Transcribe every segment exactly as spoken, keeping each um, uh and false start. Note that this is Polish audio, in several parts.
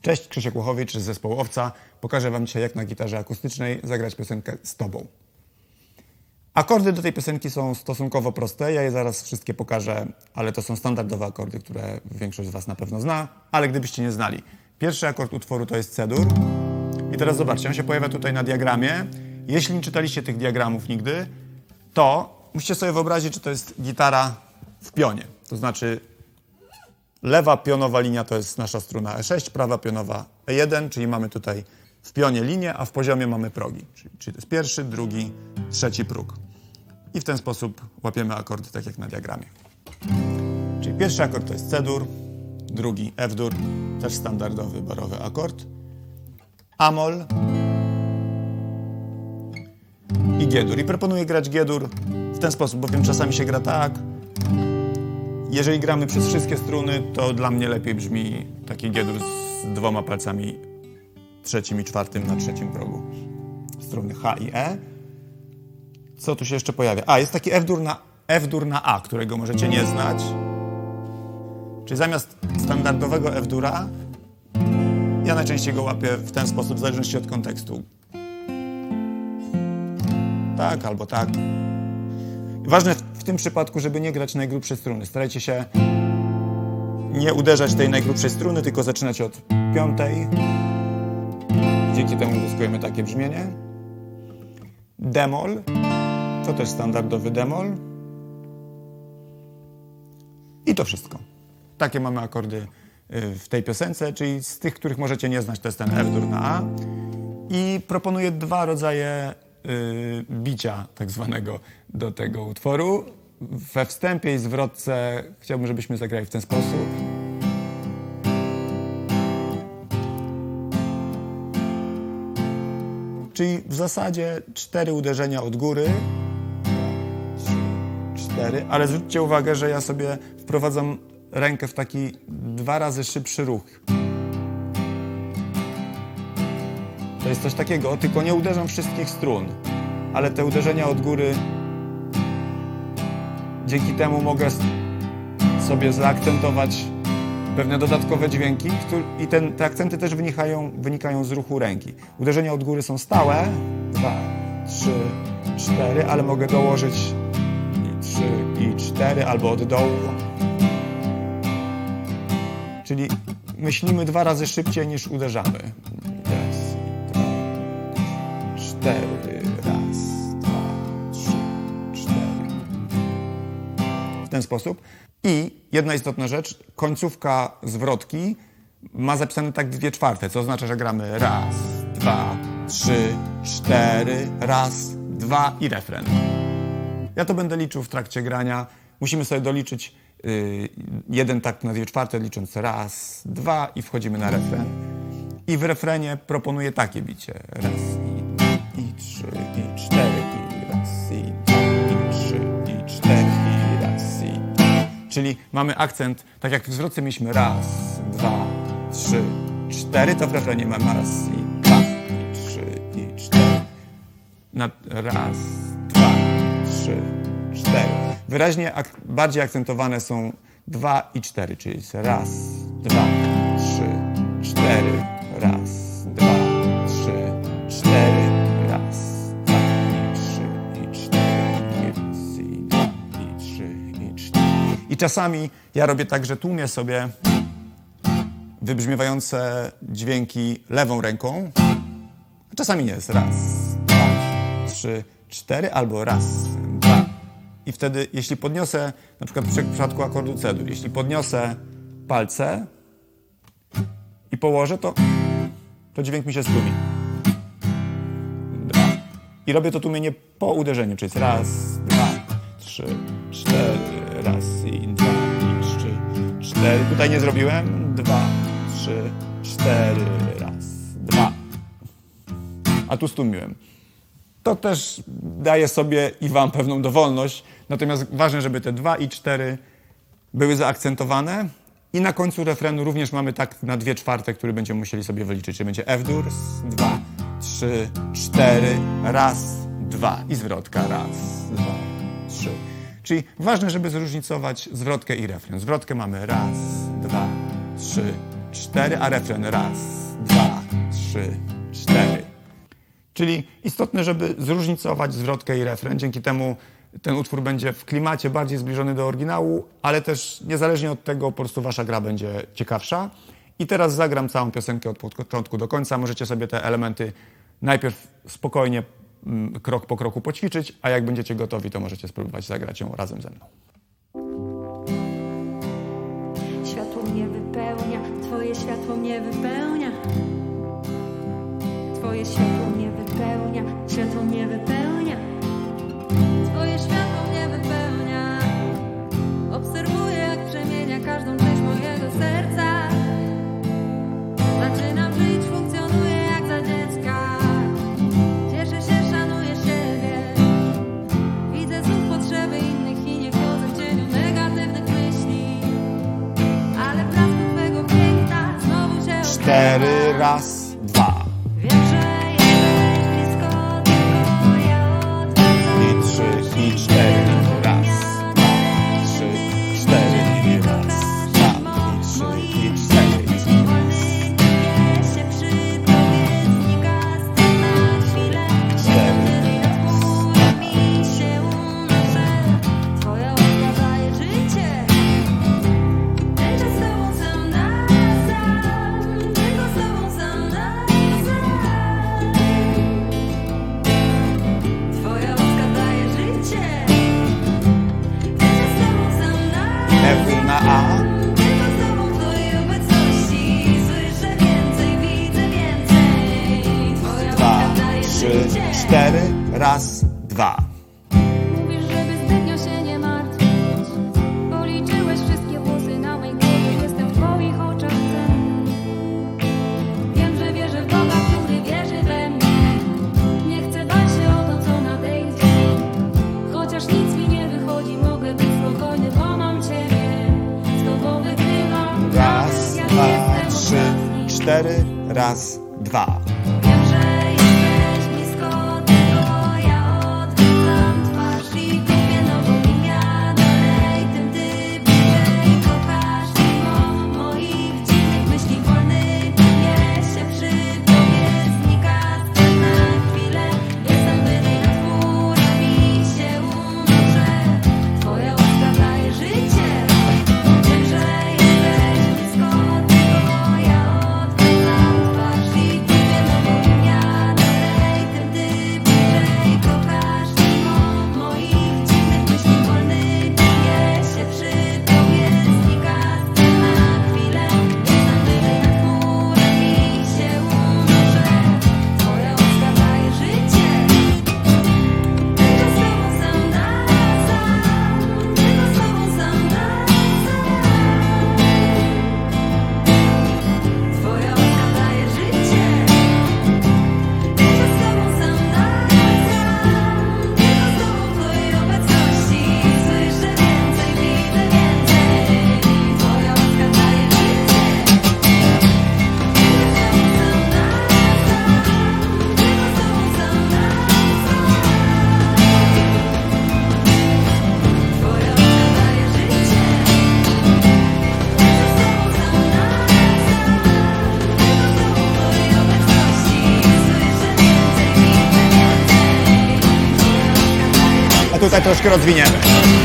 Cześć, Krzysiek Łochowicz z zespołu Owca. Pokażę wam dzisiaj, jak na gitarze akustycznej zagrać piosenkę Z Tobą. Akordy do tej piosenki są stosunkowo proste. Ja je zaraz wszystkie pokażę, ale to są standardowe akordy, które większość z was na pewno zna, ale gdybyście nie znali. Pierwszy akord utworu to jest C-dur. I teraz zobaczcie, on się pojawia tutaj na diagramie. Jeśli nie czytaliście tych diagramów nigdy, to musicie sobie wyobrazić, że to jest gitara w pionie. To znaczy lewa pionowa linia to jest nasza struna E sześć, prawa pionowa E jeden, czyli mamy tutaj w pionie linię, a w poziomie mamy progi. Czyli, czyli to jest pierwszy, drugi, trzeci próg. I w ten sposób łapiemy akordy, tak jak na diagramie. Czyli pierwszy akord to jest C-dur, drugi F-dur, też standardowy barowy akord, A-moll i G-dur. I proponuję grać G-dur w ten sposób, bowiem czasami się gra tak. Jeżeli gramy przez wszystkie struny, to dla mnie lepiej brzmi taki G-dur z dwoma palcami trzecim i czwartym na trzecim progu. Struny H i E. Co tu się jeszcze pojawia? A, jest taki F-dur na, F-dur na A, którego możecie nie znać. Czyli zamiast standardowego F-dura ja najczęściej go łapię w ten sposób, w zależności od kontekstu. Tak albo tak. Ważne w tym przypadku, żeby nie grać najgrubszej struny. Starajcie się nie uderzać tej najgrubszej struny, tylko zaczynać od piątej. Dzięki temu uzyskujemy takie brzmienie. D-moll, to też standardowy D-moll. I to wszystko. Takie mamy akordy w tej piosence, czyli z tych, których możecie nie znać, to jest ten F-dur na A. I proponuję dwa rodzaje y, bicia tak zwanego do tego utworu. We wstępie i zwrotce chciałbym, żebyśmy zagrali w ten sposób. Czyli w zasadzie cztery uderzenia od góry. Trzy, cztery. Ale zwróćcie uwagę, że ja sobie wprowadzam rękę w taki dwa razy szybszy ruch. To jest coś takiego, tylko nie uderzam wszystkich strun, ale te uderzenia od góry, dzięki temu mogę sobie zaakcentować pewne dodatkowe dźwięki i ten, te akcenty też wynikają, wynikają z ruchu ręki. Uderzenia od góry są stałe, dwa, trzy, cztery, ale mogę dołożyć i trzy i cztery albo od dołu. Czyli myślimy dwa razy szybciej niż uderzamy. Raz, dwa, cztery, raz, dwa, trzy, cztery. W ten sposób. I jedna istotna rzecz, końcówka zwrotki ma zapisane tak dwie czwarte, co oznacza, że gramy raz, dwa, trzy, cztery, raz, dwa i refren. Ja to będę liczył w trakcie grania. Musimy sobie doliczyć yy, jeden takt na dwie czwarte, licząc raz, dwa i wchodzimy na refren. I w refrenie proponuję takie bicie. Raz i dwa, i trzy, i cztery, i raz, i dwa, i trzy, i cztery, i raz, i dwa. Czyli mamy akcent, tak jak w zwrotce mieliśmy raz, dwa, trzy, cztery, to w refrenie mamy raz, i dwa, i trzy, i cztery. Na raz, dwa, trzy, cztery. Wyraźnie ak bardziej akcentowane są dwa i cztery, czyli jest raz, dwa, trzy, cztery, raz, dwa, trzy, cztery, raz, dwa, trzy, i cztery, i raz, i dwa, i trzy, i cztery. I czasami ja robię tak, że tłumię sobie wybrzmiewające dźwięki lewą ręką. Czasami nie jest raz, dwa, trzy, cztery, albo raz, dwa. I wtedy, jeśli podniosę, na przykład w przypadku akordu C-dur, jeśli podniosę palce i położę, to, to dźwięk mi się stłumi. Dwa. I robię to tłumienie po uderzeniu, czyli jest raz, dwa, trzy, cztery, raz i dwa, i trzy, cztery. Tutaj nie zrobiłem. Dwa, trzy, cztery, raz, dwa. A tu stłumiłem. To też daje sobie i wam pewną dowolność, natomiast ważne, żeby te dwa i cztery były zaakcentowane i na końcu refrenu również mamy tak na dwie czwarte, który będziemy musieli sobie wyliczyć, czyli będzie F-dur, dwa, trzy, cztery, raz, dwa i zwrotka, raz, dwa, trzy. Czyli ważne, żeby zróżnicować zwrotkę i refren. Zwrotkę mamy raz, dwa, trzy, cztery, a refren raz, dwa, trzy, cztery. Czyli istotne, żeby zróżnicować zwrotkę i refren. Dzięki temu ten utwór będzie w klimacie bardziej zbliżony do oryginału, ale też niezależnie od tego po prostu wasza gra będzie ciekawsza. I teraz zagram całą piosenkę od początku do końca. Możecie sobie te elementy najpierw spokojnie, krok po kroku poćwiczyć, a jak będziecie gotowi, to możecie spróbować zagrać ją razem ze mną. Światło mnie wypełnia, twoje światło mnie wypełnia. Twoje światło mnie wypełnia, światło mnie wypełnia. Twoje światło mnie wypełnia. Obserwuję, jak przemienia każdą część mojego serca. Zaczynam żyć, funkcjonuję jak za dziecka. Cieszę się, szanuję siebie. Widzę znów potrzeby innych i nie chodzę w cieniu negatywnych myśli. Ale blask twego piękna znowu się Cztery, raz, dwa. Wiem, że jesteś blisko, tylko ja odwracam. I trzy, i cztery. Raz, dwa, trzy, cztery. I raz, dwa, i trzy, i cztery. Dzieje się przy tobie, znika scena chwilę. Kiedy nad chmurami się unoszę, twoja łaska daje życie. Tańczę z tobą sam na sam, tylko z tobą sam na sam. Twoja łaska daje życie. Tańczę z tobą sam na F na A. tylko z tobą w twojej obecności słyszę więcej, widzę więcej. Twoja Dwa, łaska daje trzy, życie. cztery. Raz, dwa. Mówisz, żeby zbytnio się nie martwić. Policzyłeś wszystkie włosy na mej głowie. Jestem w twoich oczach cenny. Wiem, że wierzę w Boga, który wierzy we mnie. Nie chcę bać się o to, co nadejdzie. Chociaż nic mi nie wychodzi, mogę być spokojny, bo mam ciebie. Z tobą wygrywam. Raz, nawet jak dwa, jestem trzy, ostatni. cztery. Raz, dwa. Wiem, że jesteś blisko, tylko ja odwracam twarz i kupię nową linię dalej. Tym ty bliżej kochasz, mimo moich dziwnych myśli wolny. Dzieje się przy tobie, znika scen na chwilę. Jestem wyżej nad chmurami, się unoszę. Twoja łaska daje życie. Wiem, że jesteś blisko, tylko ja odwracam twarz i kupię nową linię dalej. Tym ty bliżej kochasz, mimo moich dziwnych myśli wolny. Dzieje się przy tobie, znika scen na chwilę. Jestem wyżej nad chmurami, się unoszę. Twoja łaska daje życie. Tylko z tobą sam na sam, tylko z tobą sam na sam. Twoja łaska daje życie. Tylko z tobą sam na sam, tylko z tobą w twojej obecności słyszę więcej, widzę więcej. Twoja łaska daje życie. Tylko z tobą sam na sam, tylko z tobą sam na sam. Twoja łaska daje życie. Tylko z tobą sam na sam, tylko z tobą w twojej obecności słyszę więcej, widzę więcej. Twoja łaska daje życie. A tutaj troszkę rozwiniemy.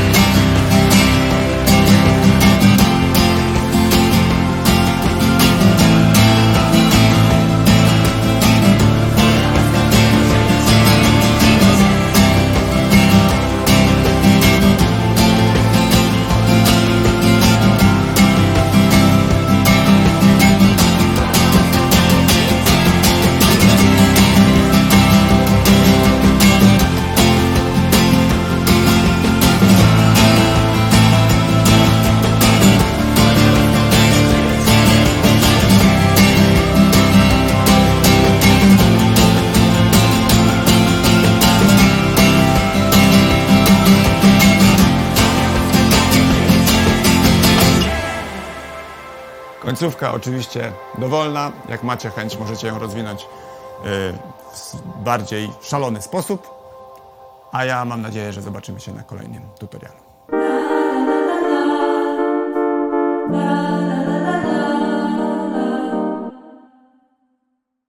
Końcówka oczywiście dowolna. Jak macie chęć, możecie ją rozwinąć w bardziej szalony sposób. A ja mam nadzieję, że zobaczymy się na kolejnym tutorialu.